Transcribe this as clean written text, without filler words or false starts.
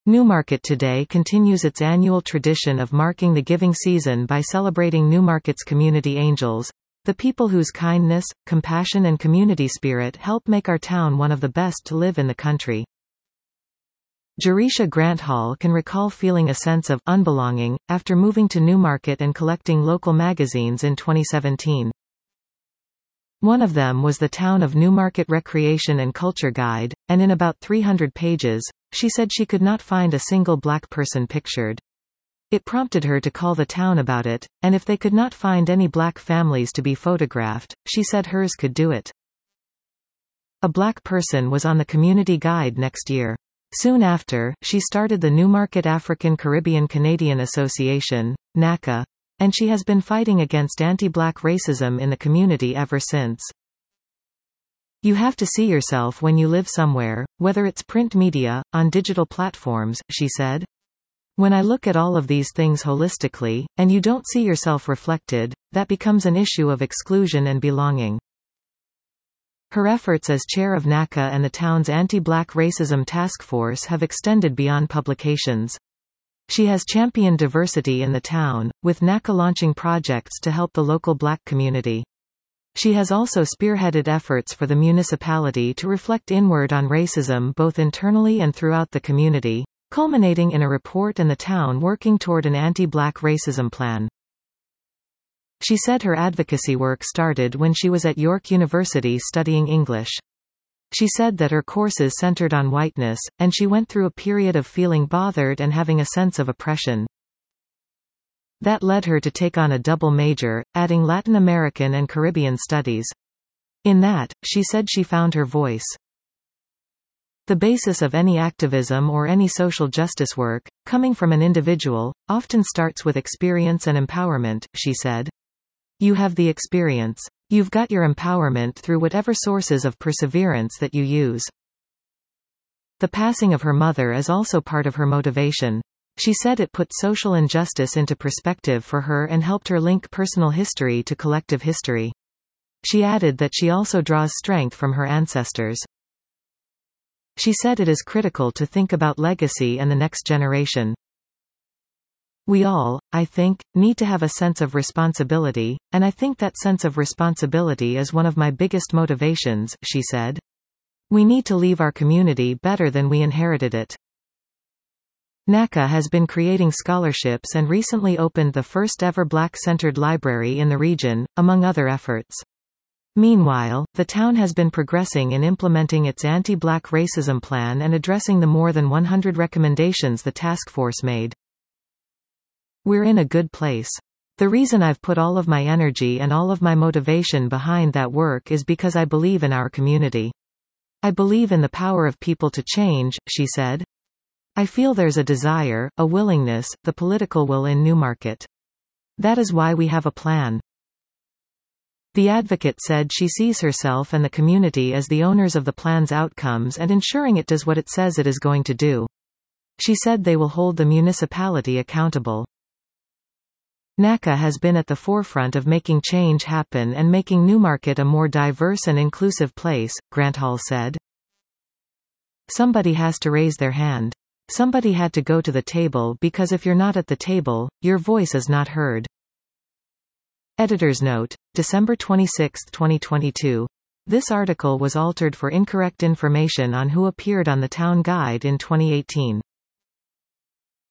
Newmarket today continues its annual tradition of marking the giving season by celebrating Newmarket's community angels, the people whose kindness, compassion and community spirit help make our town one of the best to live in the country. Jerisha Granthall can recall feeling a sense of unbelonging after moving to Newmarket and collecting local magazines in 2017. One of them was the Town of Newmarket Recreation and Culture Guide, and in about 300 pages, she said she could not find a single black person pictured. It prompted her to call the town about it, and if they could not find any black families to be photographed, she said hers could do it. A black person was on the community guide next year. Soon after, she started the Newmarket African Caribbean Canadian Association, NACA, and she has been fighting against anti-black racism in the community ever since. You have to see yourself when you live somewhere, whether it's print media, on digital platforms, she said. When I look at all of these things holistically, and you don't see yourself reflected, that becomes an issue of exclusion and belonging. Her efforts as chair of NACA and the town's anti-black racism task force have extended beyond publications. She has championed diversity in the town, with NACA launching projects to help the local black community. She has also spearheaded efforts for the municipality to reflect inward on racism both internally and throughout the community, culminating in a report and the town working toward an anti-black racism plan. She said her advocacy work started when she was at York University studying English. She said that her courses centered on whiteness, and she went through a period of feeling bothered and having a sense of oppression. That led her to take on a double major, adding Latin American and Caribbean studies. In that, she said she found her voice. The basis of any activism or any social justice work, coming from an individual, often starts with experience and empowerment, she said. You have the experience. You've got your empowerment through whatever sources of perseverance that you use. The passing of her mother is also part of her motivation. She said it put social injustice into perspective for her and helped her link personal history to collective history. She added that she also draws strength from her ancestors. She said it is critical to think about legacy and the next generation. We all, I think, need to have a sense of responsibility, and I think that sense of responsibility is one of my biggest motivations, she said. We need to leave our community better than we inherited it. NACA has been creating scholarships and recently opened the first ever black-centered library in the region, among other efforts. Meanwhile, the town has been progressing in implementing its anti-black racism plan and addressing the more than 100 recommendations the task force made. We're in a good place. The reason I've put all of my energy and all of my motivation behind that work is because I believe in our community. I believe in the power of people to change, she said. I feel there's a desire, a willingness, the political will in Newmarket. That is why we have a plan. The advocate said she sees herself and the community as the owners of the plan's outcomes and ensuring it does what it says it is going to do. She said they will hold the municipality accountable. NACA has been at the forefront of making change happen and making Newmarket a more diverse and inclusive place, Granthall said. Somebody has to raise their hand. Somebody had to go to the table because if you're not at the table, your voice is not heard. Editor's note: December 26, 2022. This article was altered for incorrect information on who appeared on the Town Guide in 2018.